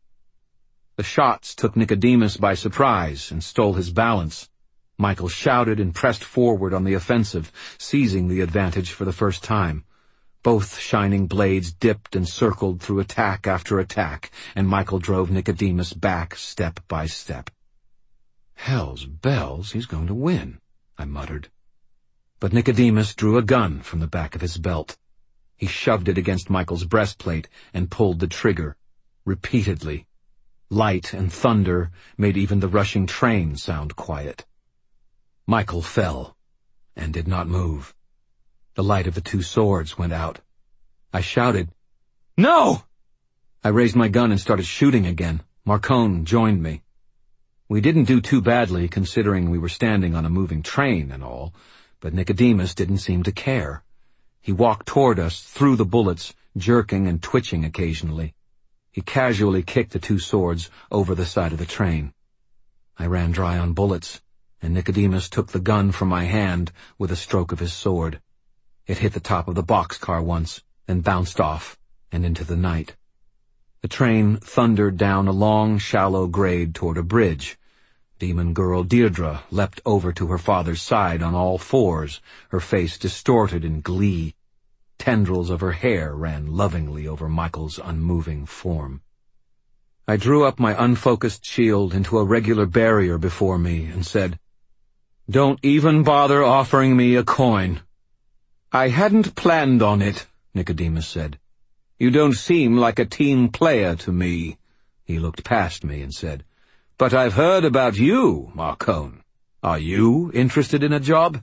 The shots took Nicodemus by surprise and stole his balance. Michael shouted and pressed forward on the offensive, seizing the advantage for the first time. Both shining blades dipped and circled through attack after attack, and Michael drove Nicodemus back step by step. "Hell's bells, he's going to win," I muttered. But Nicodemus drew a gun from the back of his belt. He shoved it against Michael's breastplate and pulled the trigger, repeatedly. Light and thunder made even the rushing train sound quiet. Michael fell, and did not move. The light of the two swords went out. I shouted, "No!" I raised my gun and started shooting again. Marcone joined me. We didn't do too badly, considering we were standing on a moving train and all, but Nicodemus didn't seem to care. He walked toward us through the bullets, jerking and twitching occasionally. He casually kicked the two swords over the side of the train. I ran dry on bullets, and Nicodemus took the gun from my hand with a stroke of his sword. It hit the top of the boxcar once, then bounced off and into the night. The train thundered down a long, shallow grade toward a bridge. Demon girl Deirdre leapt over to her father's side on all fours, her face distorted in glee. Tendrils of her hair ran lovingly over Michael's unmoving form. I drew up my unfocused shield into a regular barrier before me and said, "Don't even bother offering me a coin." "I hadn't planned on it," Nicodemus said. "You don't seem like a team player to me." He looked past me and said, "But I've heard about you, Marcone. Are you interested in a job?"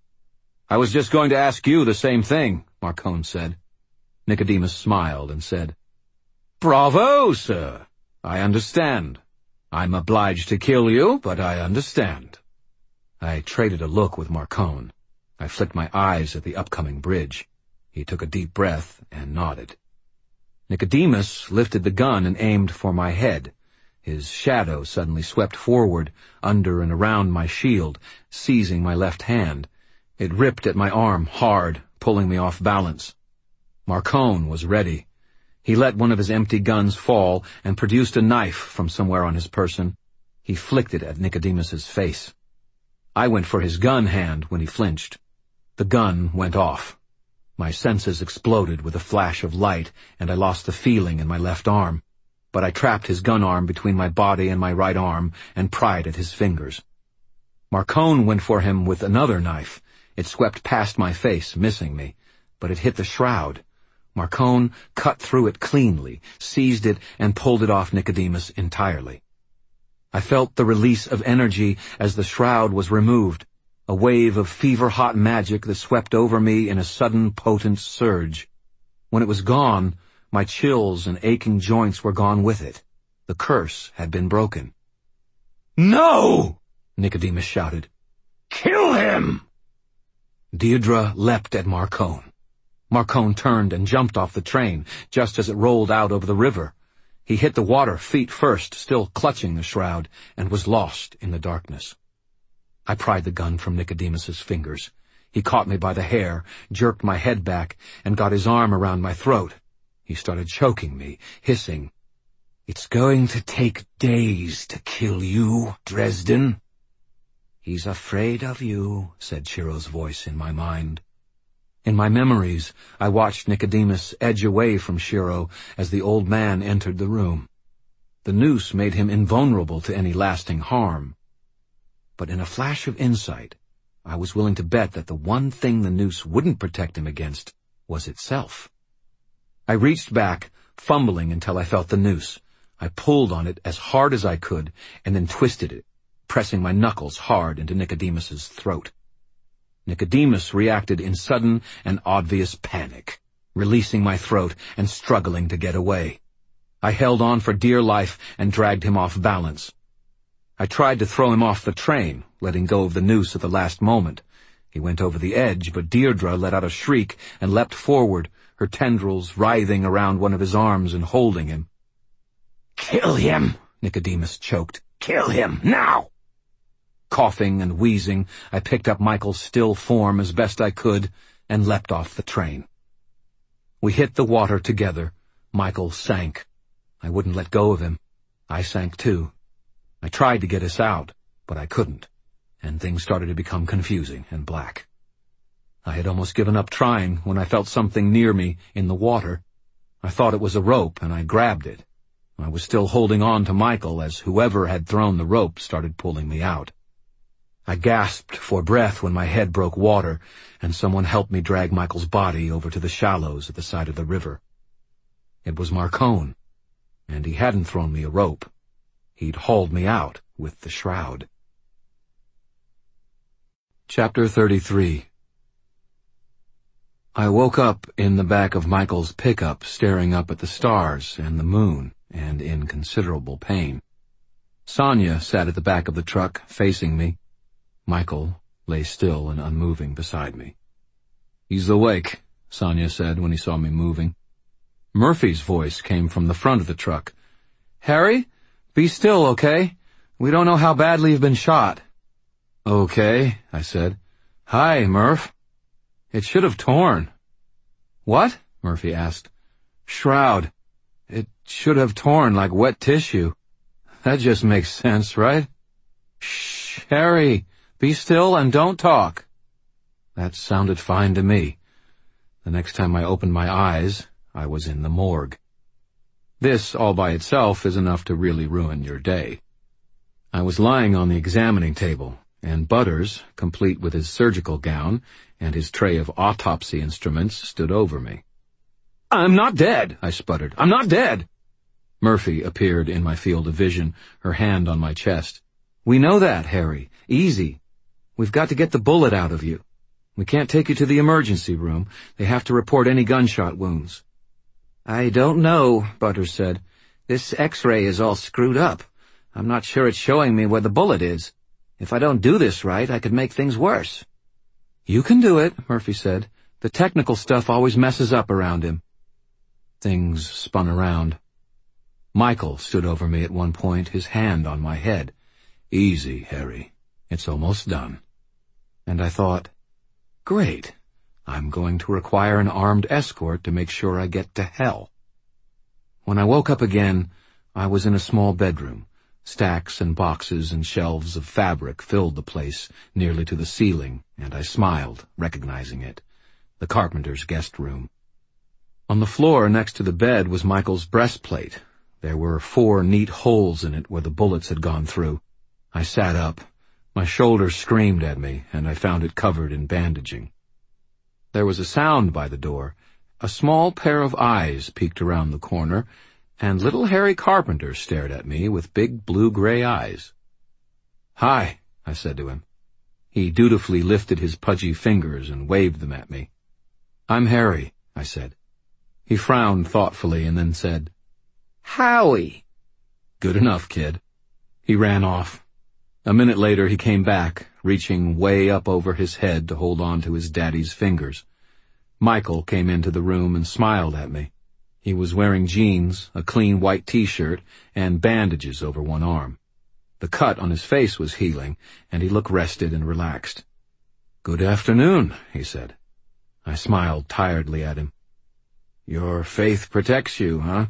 "I was just going to ask you the same thing," Marcone said. Nicodemus smiled and said, "Bravo, sir. I understand. I'm obliged to kill you, but I understand." I traded a look with Marcone. I flicked my eyes at the upcoming bridge. He took a deep breath and nodded. Nicodemus lifted the gun and aimed for my head. His shadow suddenly swept forward, under and around my shield, seizing my left hand. It ripped at my arm hard, pulling me off balance. Marcone was ready. He let one of his empty guns fall and produced a knife from somewhere on his person. He flicked it at Nicodemus's face. I went for his gun hand when he flinched. The gun went off. My senses exploded with a flash of light, and I lost the feeling in my left arm. But I trapped his gun arm between my body and my right arm and pried at his fingers. Marcone went for him with another knife. It swept past my face, missing me, but it hit the shroud. Marcone cut through it cleanly, seized it, and pulled it off Nicodemus entirely. I felt the release of energy as the shroud was removed, a wave of fever-hot magic that swept over me in a sudden, potent surge. When it was gone, my chills and aching joints were gone with it. The curse had been broken. "No!" Nicodemus shouted. "Kill him!" Deirdre leapt at Marcone. Marcone turned and jumped off the train, just as it rolled out over the river. He hit the water feet first, still clutching the shroud, and was lost in the darkness. I pried the gun from Nicodemus's fingers. He caught me by the hair, jerked my head back, and got his arm around my throat. He started choking me, hissing, "It's going to take days to kill you, Dresden." "He's afraid of you," said Chiro's voice in my mind. In my memories, I watched Nicodemus edge away from Chiro as the old man entered the room. The noose made him invulnerable to any lasting harm. But in a flash of insight, I was willing to bet that the one thing the noose wouldn't protect him against was itself. I reached back, fumbling until I felt the noose. I pulled on it as hard as I could and then twisted it, pressing my knuckles hard into Nicodemus's throat. Nicodemus reacted in sudden and obvious panic, releasing my throat and struggling to get away. I held on for dear life and dragged him off balance. I tried to throw him off the train, letting go of the noose at the last moment. He went over the edge, but Deirdre let out a shriek and leapt forward, her tendrils writhing around one of his arms and holding him. "Kill him!" Nicodemus choked. "Kill him, now!" Coughing and wheezing, I picked up Michael's still form as best I could and leapt off the train. We hit the water together. Michael sank. I wouldn't let go of him. I sank too. I tried to get us out, but I couldn't, and things started to become confusing and black. I had almost given up trying when I felt something near me in the water. I thought it was a rope, and I grabbed it. I was still holding on to Michael as whoever had thrown the rope started pulling me out. I gasped for breath when my head broke water, and someone helped me drag Michael's body over to the shallows at the side of the river. It was Marcone, and he hadn't thrown me a rope. He'd hauled me out with the shroud. Chapter thirty-three. I woke up in the back of Michael's pickup, staring up at the stars and the moon, and in considerable pain. Sonia sat at the back of the truck, facing me. Michael lay still and unmoving beside me. "He's awake," Sonia said when he saw me moving. Murphy's voice came from the front of the truck. "Harry, be still, okay? We don't know how badly you've been shot." "Okay," I said. "Hi, Murph." "It should have torn." "What?" Murphy asked. "Shroud. It should have torn like wet tissue. That just makes sense, right?" "Shh, Harry. Be still and don't talk." That sounded fine to me. The next time I opened my eyes, I was in the morgue. This, all by itself, is enough to really ruin your day. I was lying on the examining table, and Butters, complete with his surgical gown and his tray of autopsy instruments, stood over me. "I'm not dead," I sputtered. "I'm not dead." Murphy appeared in my field of vision, her hand on my chest. "We know that, Harry. Easy. We've got to get the bullet out of you. We can't take you to the emergency room. They have to report any gunshot wounds." "I don't know," Butters said. "This X-ray is all screwed up. I'm not sure it's showing me where the bullet is. If I don't do this right, I could make things worse." "You can do it," Murphy said. "The technical stuff always messes up around him." Things spun around. Michael stood over me at one point, his hand on my head. "Easy, Harry. It's almost done." And I thought, great, I'm going to require an armed escort to make sure I get to hell. When I woke up again, I was in a small bedroom. Stacks and boxes and shelves of fabric filled the place nearly to the ceiling, and I smiled, recognizing it. The carpenter's guest room. On the floor next to the bed was Michael's breastplate. There were four neat holes in it where the bullets had gone through. I sat up. My shoulder screamed at me, and I found it covered in bandaging. There was a sound by the door. A small pair of eyes peeked around the corner, and little Harry Carpenter stared at me with big blue-gray eyes. "Hi," I said to him. He dutifully lifted his pudgy fingers and waved them at me. "I'm Harry," I said. He frowned thoughtfully and then said, "Howie." "Good enough, kid." He ran off. A minute later he came back, reaching way up over his head to hold on to his daddy's fingers. Michael came into the room and smiled at me. He was wearing jeans, a clean white t-shirt, and bandages over one arm. The cut on his face was healing, and he looked rested and relaxed. "Good afternoon," he said. I smiled tiredly at him. "Your faith protects you, huh?"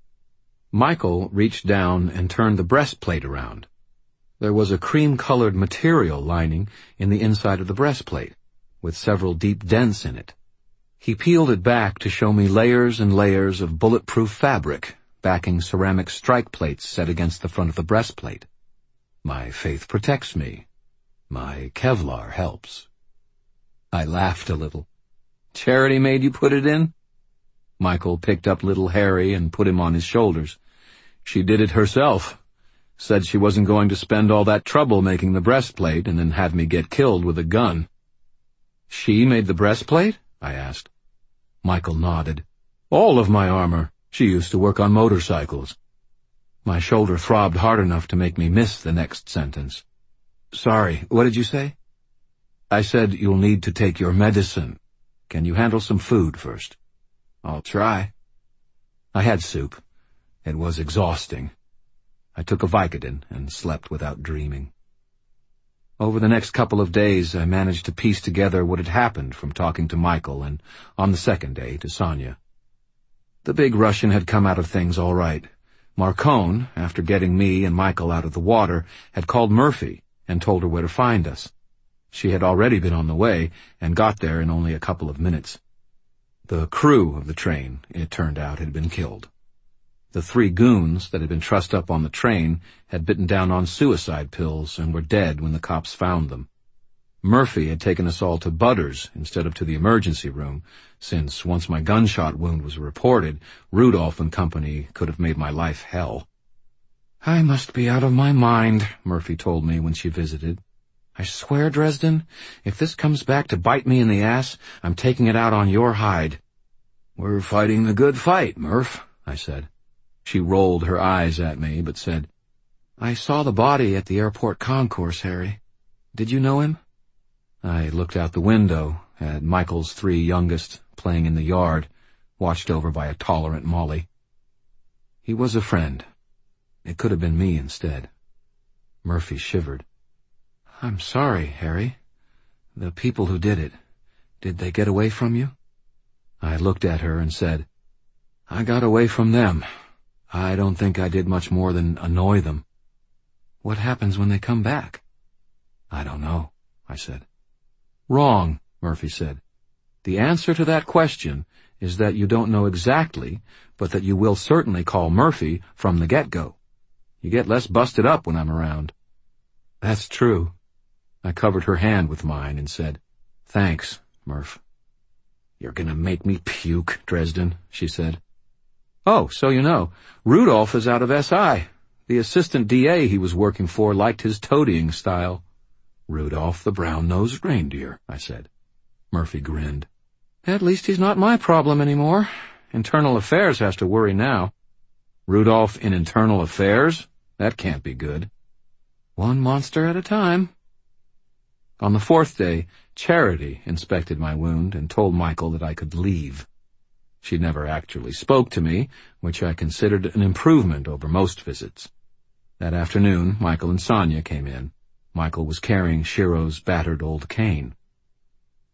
Michael reached down and turned the breastplate around. There was a cream-colored material lining in the inside of the breastplate, with several deep dents in it. He peeled it back to show me layers and layers of bulletproof fabric, backing ceramic strike plates set against the front of the breastplate. My faith protects me. My Kevlar helps. I laughed a little. "Charity made you put it in?" Michael picked up little Harry and put him on his shoulders. "She did it herself. Said she wasn't going to spend all that trouble making the breastplate and then have me get killed with a gun." "She made the breastplate?" I asked. Michael nodded. "All of my armor. She used to work on motorcycles." My shoulder throbbed hard enough to make me miss the next sentence. "Sorry, what did you say?" "I said you'll need to take your medicine. Can you handle some food first?" "I'll try." I had soup. It was exhausting. I took a Vicodin and slept without dreaming. Over the next couple of days, I managed to piece together what had happened from talking to Michael and, on the second day, to Sonia. The big Russian had come out of things all right. Marcone, after getting me and Michael out of the water, had called Murphy and told her where to find us. She had already been on the way and got there in only a couple of minutes. The crew of the train, it turned out, had been killed. The three goons that had been trussed up on the train had bitten down on suicide pills and were dead when the cops found them. Murphy had taken us all to Butters instead of to the emergency room, since once my gunshot wound was reported, Rudolph and company could have made my life hell. "I must be out of my mind," Murphy told me when she visited. "I swear, Dresden, if this comes back to bite me in the ass, I'm taking it out on your hide." "We're fighting the good fight, Murph," I said. She rolled her eyes at me, but said, "I saw the body at the airport concourse, Harry. Did you know him?" I looked out the window at Michael's three youngest playing in the yard, watched over by a tolerant Molly. "He was a friend. It could have been me instead." Murphy shivered. "I'm sorry, Harry. The people who did it, did they get away from you?" I looked at her and said, "I got away from them. I don't think I did much more than annoy them." "What happens when they come back?" "I don't know," I said. "Wrong," Murphy said. "The answer to that question is that you don't know exactly, but that you will certainly call Murphy from the get-go. You get less busted up when I'm around." "That's true." I covered her hand with mine and said, "Thanks, Murph." "You're gonna make me puke, Dresden," she said. "Oh, so you know, Rudolph is out of S I. The assistant D A he was working for liked his toadying style." "Rudolph the brown-nosed reindeer," I said. Murphy grinned. "At least he's not my problem anymore. Internal Affairs has to worry now." "Rudolph in Internal Affairs? That can't be good." "One monster at a time." On the fourth day, Charity inspected my wound and told Michael that I could leave. She never actually spoke to me, which I considered an improvement over most visits. That afternoon, Michael and Sonia came in. Michael was carrying Shiro's battered old cane.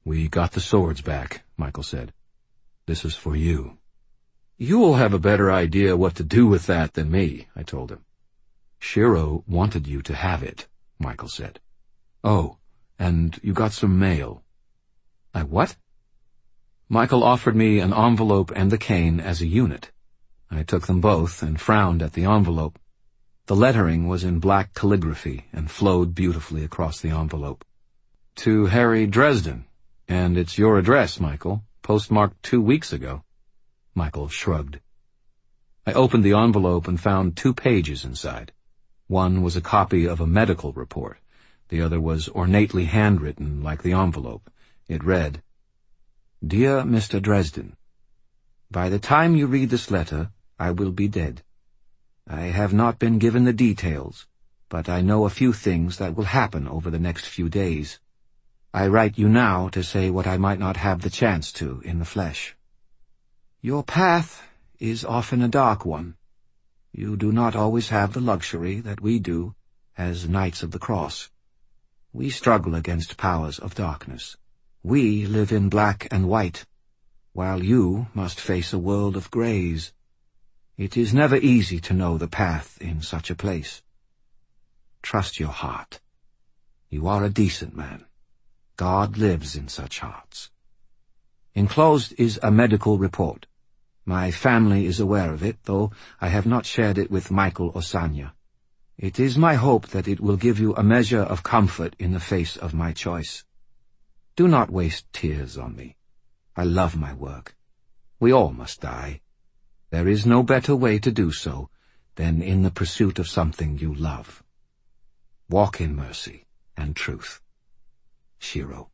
"We got the swords back," Michael said. "This is for you." "You'll have a better idea what to do with that than me," I told him. "Shiro wanted you to have it," Michael said. "Oh, and you got some mail." "I what?" Michael offered me an envelope and the cane as a unit. I took them both and frowned at the envelope. The lettering was in black calligraphy and flowed beautifully across the envelope. "To Harry Dresden, and it's your address, Michael, postmarked two weeks ago." Michael shrugged. I opened the envelope and found two pages inside. One was a copy of a medical report. The other was ornately handwritten like the envelope. It read, "Dear Mister Dresden, by the time you read this letter, I will be dead. I have not been given the details, but I know a few things that will happen over the next few days. I write you now to say what I might not have the chance to in the flesh. Your path is often a dark one. You do not always have the luxury that we do as Knights of the Cross. We struggle against powers of darkness. We live in black and white, while you must face a world of greys. It is never easy to know the path in such a place. Trust your heart. You are a decent man. God lives in such hearts. Enclosed is a medical report. My family is aware of it, though I have not shared it with Michael or Sanya. It is my hope that it will give you a measure of comfort in the face of my choice. Do not waste tears on me. I love my work. We all must die. There is no better way to do so than in the pursuit of something you love. Walk in mercy and truth. Shiro."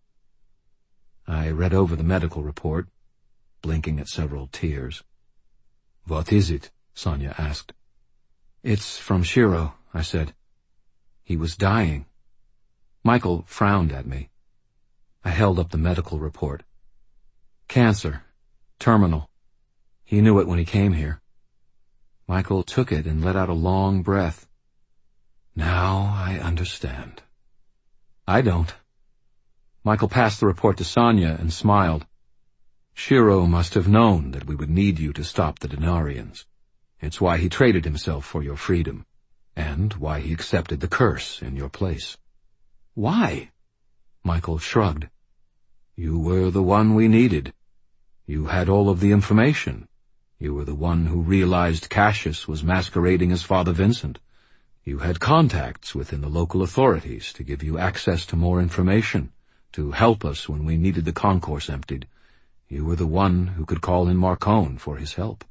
I read over the medical report, blinking at several tears. "What is it?" Sanya asked. "It's from Shiro," I said. "He was dying." Michael frowned at me. I held up the medical report. "Cancer. Terminal. He knew it when he came here." Michael took it and let out a long breath. "Now I understand." "I don't." Michael passed the report to Sanya and smiled. "Shiro must have known that we would need you to stop the Denarians. It's why he traded himself for your freedom, and why he accepted the curse in your place." "Why?" Michael shrugged. "You were the one we needed. You had all of the information. You were the one who realized Cassius was masquerading as Father Vincent. You had contacts within the local authorities to give you access to more information, to help us when we needed the concourse emptied. You were the one who could call in Marcone for his help."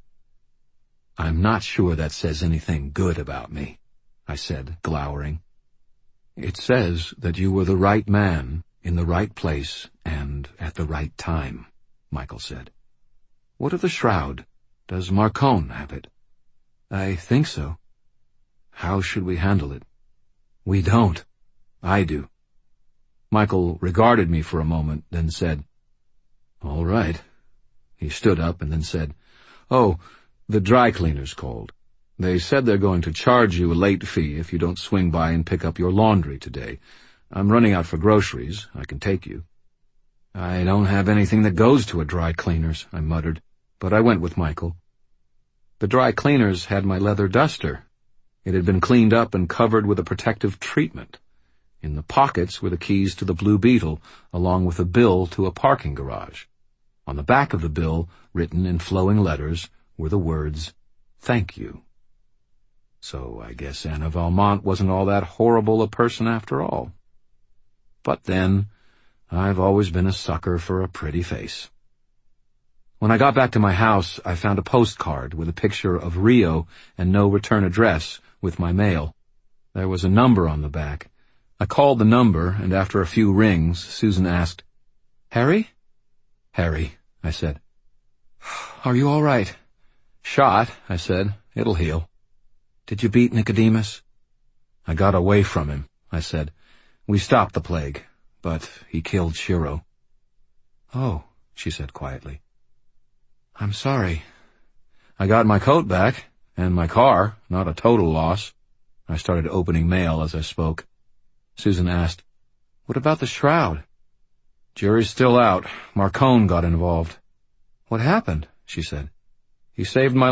"I'm not sure that says anything good about me," I said, glowering. "It says that you were the right man, in the right place, and at the right time," Michael said. "What of the shroud? Does Marcone have it?" "I think so." "How should we handle it?" "We don't. I do." Michael regarded me for a moment, then said, "All right." He stood up and then said, "Oh, the dry cleaners called. They said they're going to charge you a late fee if you don't swing by and pick up your laundry today. I'm running out for groceries. I can take you." "I don't have anything that goes to a dry cleaner's," I muttered, but I went with Michael. The dry cleaners had my leather duster. It had been cleaned up and covered with a protective treatment. In the pockets were the keys to the Blue Beetle, along with a bill to a parking garage. On the back of the bill, written in flowing letters, were the words, "Thank you." So I guess Anna Valmont wasn't all that horrible a person after all. But then, I've always been a sucker for a pretty face. When I got back to my house, I found a postcard with a picture of Rio and no return address with my mail. There was a number on the back. I called the number, and after a few rings, Susan asked, "Harry?" "Harry," I said. "Are you all right?" "Shot," I said. "It'll heal." "Did you beat Nicodemus?" "I got away from him," I said. "We stopped the plague, but he killed Shiro." "Oh," she said quietly. "I'm sorry." "I got my coat back, and my car, not a total loss." I started opening mail as I spoke. Susan asked, "What about the shroud?" Jury's still out. Marcone got involved. What happened? She said. He saved my